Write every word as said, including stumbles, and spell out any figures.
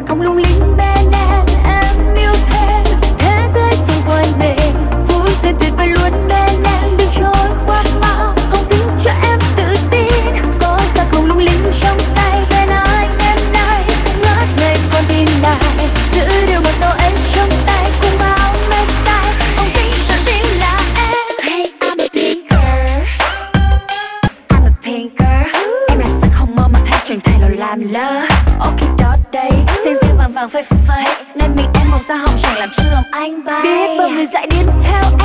không lung linh bên em, em yêu thêm thế giới xung quanh mình, vui tươi tuyệt vời luôn bên em, đừng trôi qua mau, không tính cho em tự tin, có sao không lung linh trong tay bên anh đêm nay, ngất ngây con tim này, giữ được một dấu ấn trong tay cùng bao mê say, không tính cho chính là em. Hey, I'm a pinker, I'm a pinker, em là sắc hồng mơ mà thấy truyền thay lo làm lơ. Ok đó đây, xanh xanh vàng vàng phơi phới, nên mình em màu da hồng chẳng làm chưa lòng anh bay. Biết bao người dại điên theo